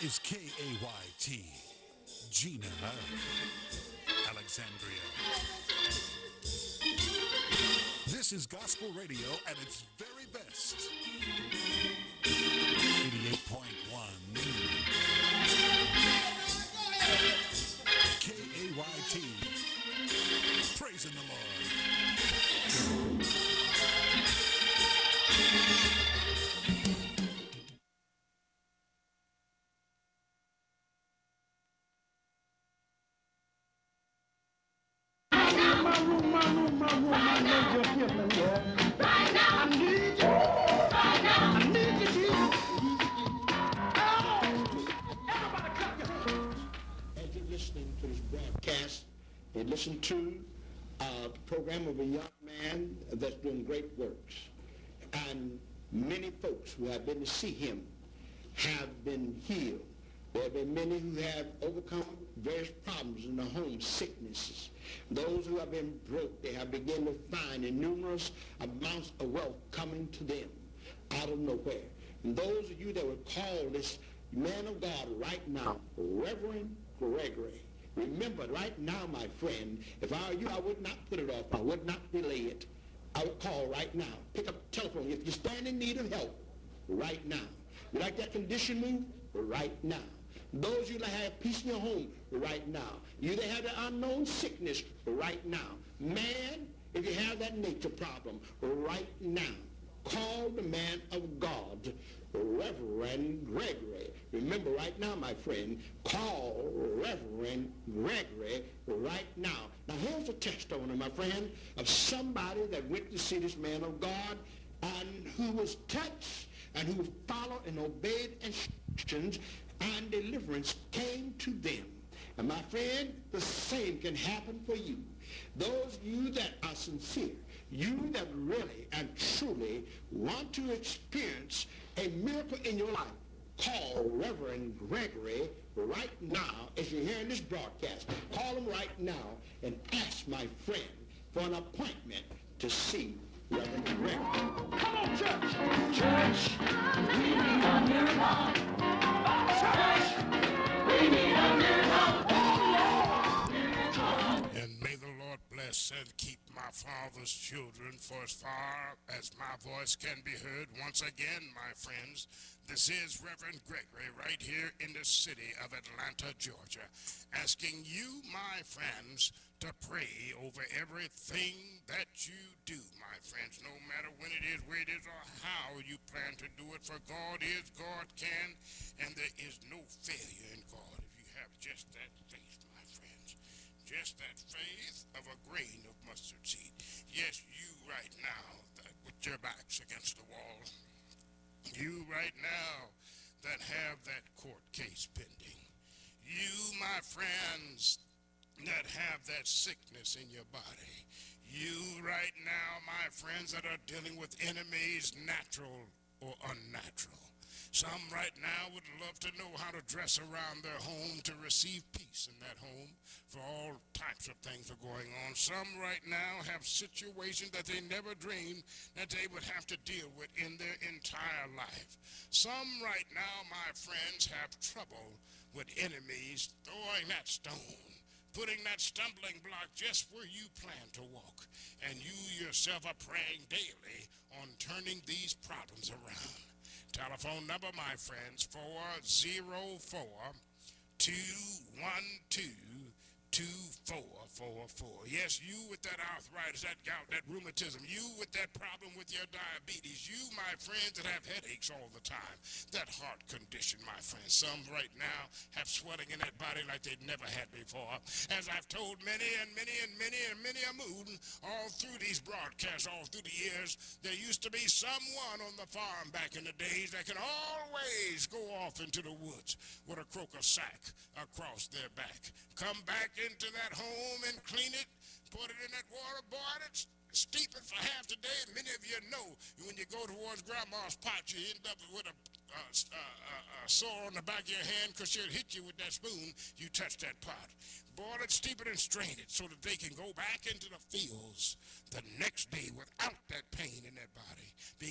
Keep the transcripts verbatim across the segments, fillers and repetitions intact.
is K A Y T, Gina Alexandria. This is gospel radio at its very best. eighty-eight point one K A Y T, praising the Lord. My room, my room, my room, I know you're here, Lord. Right now, I need you. Right now, I need you, Jesus. Oh, everybody clap your hands. As you're listening to this broadcast, you listen to uh, the program of a young man that's doing great works. And many folks who have been to see him have been healed. There have been many who have overcome various problems in the home, sicknesses. Those who have been broke, they have begun to find numerous amounts of wealth coming to them out of nowhere. And those of you that would call this man of God right now, Reverend Gregory, remember right now, my friend, if I were you, I would not put it off. I would not delay it. I would call right now. Pick up the telephone. If you stand in need of help, right now. You like that condition moved? Right now. Those of you that have peace in your home, right now. You that have the unknown sickness, right now. Man, if you have that nature problem, right now. Call the man of God, Reverend Gregory. Remember right now, my friend, call Reverend Gregory right now. Now here's a testimony, my friend, of somebody that went to see this man of God and who was touched and who followed and obeyed instructions, and deliverance came to them. And my friend, the same can happen for you. Those of you that are sincere, you that really and truly want to experience a miracle in your life, call Reverend Gregory right now as you're hearing this broadcast. Call him right now and ask my friend for an appointment to see Reverend Gregory. Come on, church! Church! We need a miracle! Church! We need a miracle! And may the Lord bless and keep my father's children for as far as my voice can be heard. Once again, my friends, this is Reverend Gregory right here in the city of Atlanta, Georgia, asking you, my friends, to pray over everything that you do, my friends, no matter when it is, where it is, or how you plan to do it, for God is, God can, and there is no failure in God if you have just that faith, my friends, just that faith of a grain of mustard seed. Yes, you right now, that with your backs against the wall, you right now that have that court case pending, you, my friends, that have that sickness in your body, you right now, my friends, that are dealing with enemies, natural or unnatural. Some right now would love to know how to dress around their home to receive peace in that home, for all types of things are going on. Some right now have situations that they never dreamed that they would have to deal with in their entire life. Some right now, my friends, have trouble with enemies throwing that stone, putting that stumbling block just where you plan to walk. And you yourself are praying daily on turning these problems around. Telephone number, my friends, four oh four, two one two, two four four four. Yes, you with that arthritis, that gout, that rheumatism, you with that problem with your diabetes, you, my friends, that have headaches all the time, that heart condition, my friends. Some right now have swelling in that body like they've never had before. As I've told many and many and many and many a moon all through these broadcasts, all through the years, there used to be someone on the farm back in the days that can always go off into the woods with a croaker sack across their back, come back into that home and clean it, put it in that water, boil it, steep it for half the day. And many of you know when you go towards grandma's pot, you end up with a uh, uh, uh, sore on the back of your hand because she'll hit you with that spoon. You touch that pot. Boil it, steep it, and strain it so that they can go back into the fields the next day without that pain in their body, being able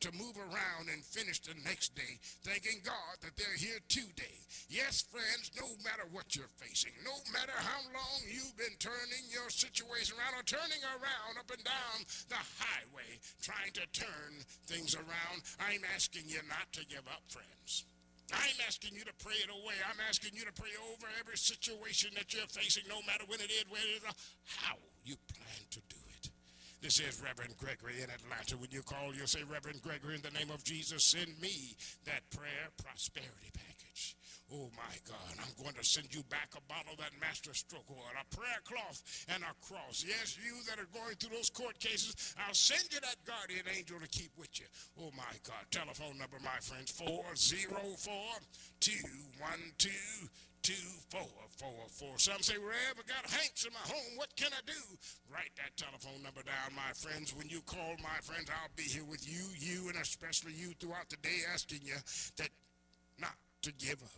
to move around and finish the next day, thanking God that they're here today. Yes, friends, no matter what you're facing, no matter how long you've been turning your situation around or turning around up and down the highway, trying to turn things around, I'm asking you not to give up, friends. I'm asking you to pray it away. I'm asking you to pray over every situation that you're facing, no matter when it is, where it is, or how you plan to do it. This is Reverend Gregory in Atlanta. When you call, you'll say, Reverend Gregory, in the name of Jesus, send me that prayer prosperity package. Oh, my God, I'm going to send you back a bottle of that Master Stroke Oil, a prayer cloth, and a cross. Yes, you that are going through those court cases, I'll send you that guardian angel to keep with you. Oh, my God. Telephone number, my friends, four oh four, two one two, two four four four. Some say, Rev, I got Hanks in my home. What can I do? Write that telephone number down, my friends. When you call, my friends, I'll be here with you, you, and especially you throughout the day, asking you that not to give up.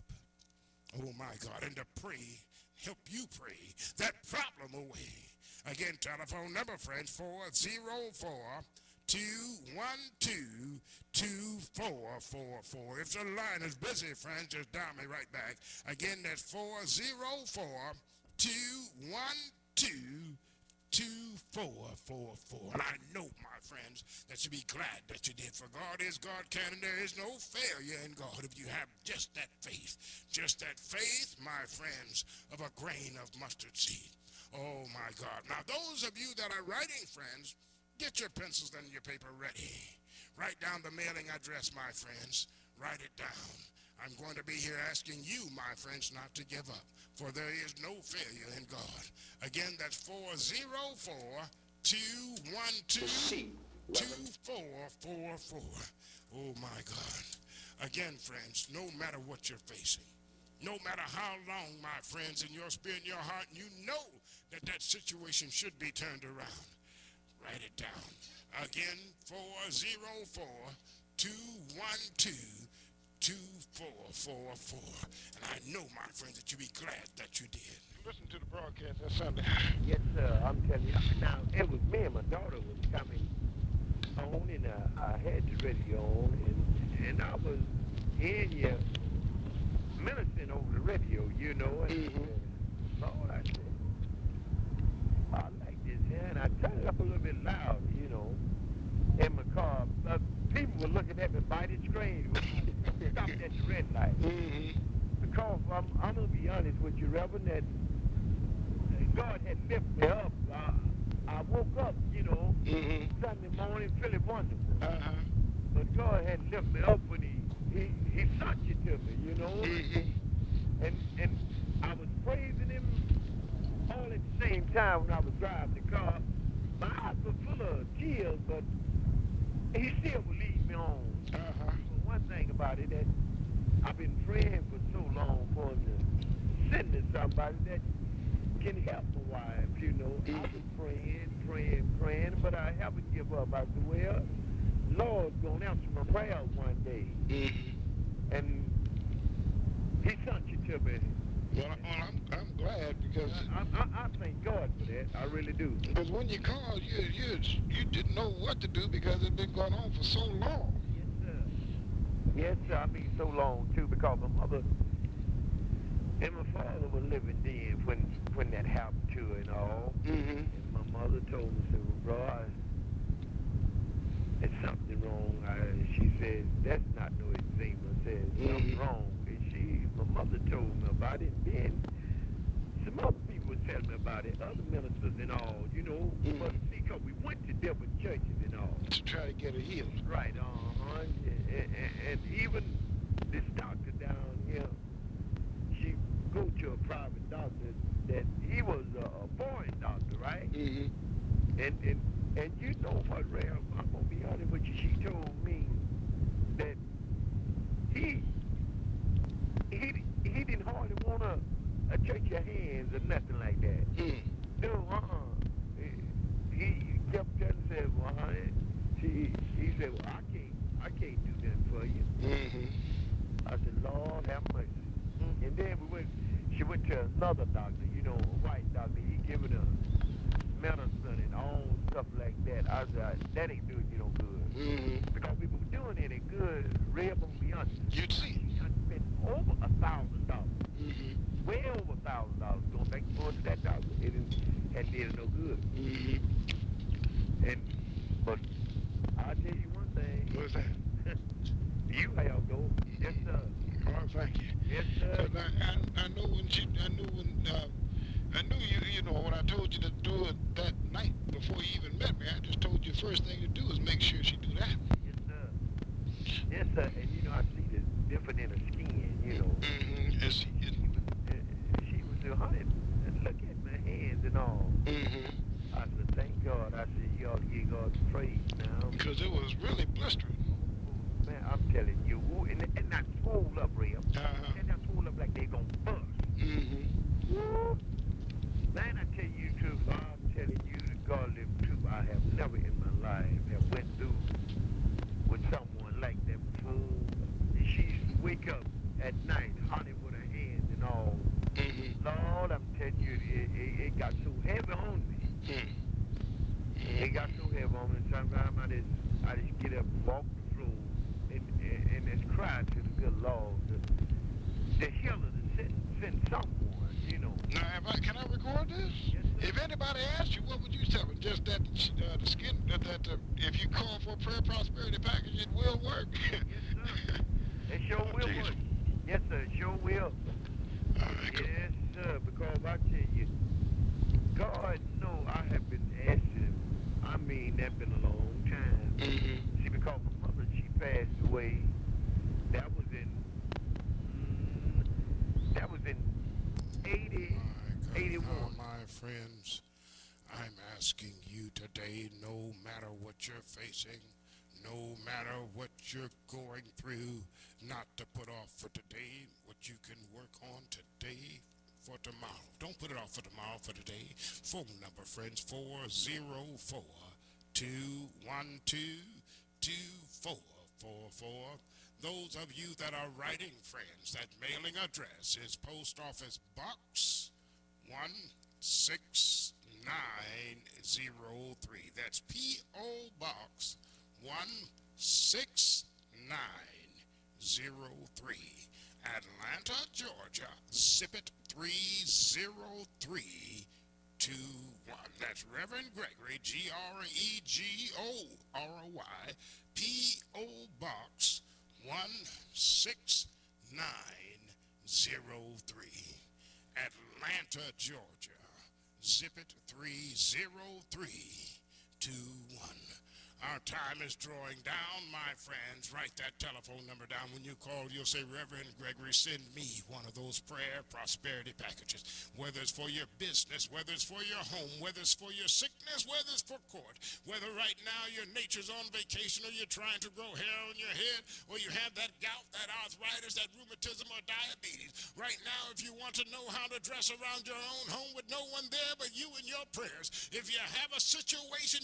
Oh, my God, and to pray, help you pray that problem away. Again, telephone number, friends, four oh four, two one two, two four four four. If the line is busy, friends, just dial me right back. Again, that's four oh four, two one two, two four four four. And I know, my friends, that you'll be glad that you did. For God is God can, and there is no failure in God if you have just that faith. Just that faith, my friends, of a grain of mustard seed. Oh, my God. Now, those of you that are writing, friends, get your pencils and your paper ready. Write down the mailing address, my friends. Write it down. I'm going to be here asking you, my friends, not to give up, for there is no failure in God. Again, that's four oh four, two one two, two four four four. Oh, my God. Again, friends, no matter what you're facing, no matter how long, my friends, in your spirit and your heart, you know that that situation should be turned around. Write it down. Again, four oh four, two one two, two four four four. And I know, my friend, that you'll be glad that you did. Listen to the broadcast that Sunday. Yes, sir. I'm telling you. Now, it was me and my daughter was coming on, and uh, I had the radio on, and, and I was in here ministering over the radio, you know, and mm-hmm. uh, Lord, I said, I like this here, and I turned it up a little bit loud, you know, in my car. Uh, people were looking at me by the screen, stopped at the red light. Mm-hmm. Because I'm, I'm going to be honest with you, Reverend, that God had lifted me up. Uh, I woke up, you know, mm-hmm. Sunday morning feeling wonderful. Uh-huh. But God had lifted me up when he, he, he sent you to me, you know. Mm-hmm. And, and I was praising him all at the same time when I was driving the car. My eyes were full of tears, but he still would lead me on. Uh-huh. But one thing about it, that I've been praying for so long for him to send to somebody that can help my wife, you know. Mm-hmm. I've been praying, praying, praying, but I haven't given up. I said, well, Lord's going to answer my prayers one day. Mm-hmm. And he sent you to me. Well, well I'm, I'm glad because... I, I, I thank God for that. I really do. Because when you called, you, you, you didn't know what to do because it's been going on for so long. Yes, sir. I mean, so long, too, because my mother and my father were living then when when that happened to her and all. Mm-hmm. And my mother told me, said, well, bro, I, there's something wrong. I, she said, that's not no eczema. I said, something mm-hmm. wrong. And she, my mother told me about it. Then some other people were telling me about it, other ministers and all, you know. Mm-hmm. But see, because we went to different churches and all. To try to get her healed. Right, uh-huh. And, and, and even this doctor down here, she go to a private doctor that he was a, a foreign doctor, right? Mm-hmm. And, and and you know what, Ray, I'm, I'm going to be honest with you, she told me that he, he, he didn't hardly want to uh, shake your hands or nothing like that. Mm. No, uh-uh. He, he kept telling me, said, well, honey, she, he said, well, I can't, I can't do that for you. Mm-hmm. I said, Lord, have mercy. Mm-hmm. And then we went, she went to another doctor, you know, a white doctor. He given her medicine and all stuff like that. I said, that ain't doing you no good. Mm-hmm. Because we were doing any good, Rev on Beyond. You'd see. I spent over a thousand dollars. Mm-hmm. Way over a thousand dollars going back and forth to that doctor. It didn't, hadn't did no good. Mm-hmm. And, but I'll tell you one thing. What's that? You have though. Yes, sir. Oh, thank you. Yes, sir. 'Cause I, I, I know when she, I knew when, uh, I knew you, you know, when I told you to do it that night before you even met me, I just told you the first thing to do is make sure she do that. Yes, sir. Yes, sir. And you know, I see the different in her skin, you know. Mm-hmm. And she, She was, uh, she was a hundred. And look at my hands and all. mm-hmm. I said, thank God. I said, you ought to give God the praise now. Because it was really blistering. Man, I'm telling you, and, and not swole up, Ray. Uh-huh. And not swole up like they gonna bust. Mm-hmm. Woo. Man, I tell you the truth, I'm telling you the godly truth, I have never in my life have went through with someone like that before. And she used to wake up at night, honey with her hands and all. Mm-hmm. Lord, I'm telling you, it, it, it got so heavy on me. Mm-hmm. It got so heavy on me, and sometimes I just, I just get up and walk the floor and, and, and just cry to the good Lord, the, the healer to send, send someone, you know. Now, if I, can I record this? Yes, sir. If anybody asks you, what would you tell them? Just that uh, the skin, that, that uh, if you call for a prayer prosperity package, it will work. Yes, sir. It sure Oh, will Jesus. work. Yes, sir, it sure will. All right, cool. Yes, sir, because I tell you, God know I have been asking. I mean, that's been a long time. Mm-hmm. See, because my mother, she passed away. That was in, mm, that was in eighty, My God, eighty-one. now, my friends, I'm asking you today, no matter what you're facing, no matter what you're going through, not to put off for today what you can work on today for tomorrow. Don't put it off for tomorrow, for today. Phone number, friends, four zero four, two one two, two four four four. Those of you that are writing, friends, that mailing address is Post Office Box one six nine zero three. That's P O Box one six nine zero three, Atlanta, Georgia. Zip it three zero three two one. That's Reverend Gregory, G R E G O R O Y, P O Box one six nine zero three, Atlanta, Georgia. Zip it three zero three two one. Our time is drawing down, my friends. Write that telephone number down. When you call, you'll say, Reverend Gregory, send me one of those prayer prosperity packages. Whether it's for your business, whether it's for your home, whether it's for your sickness, whether it's for court, whether right now your nature's on vacation or you're trying to grow hair on your head, or you have that gout, that arthritis, that rheumatism, or diabetes. Right now, if you want to know how to dress around your own home with no one there but you and your prayers, if you have a situation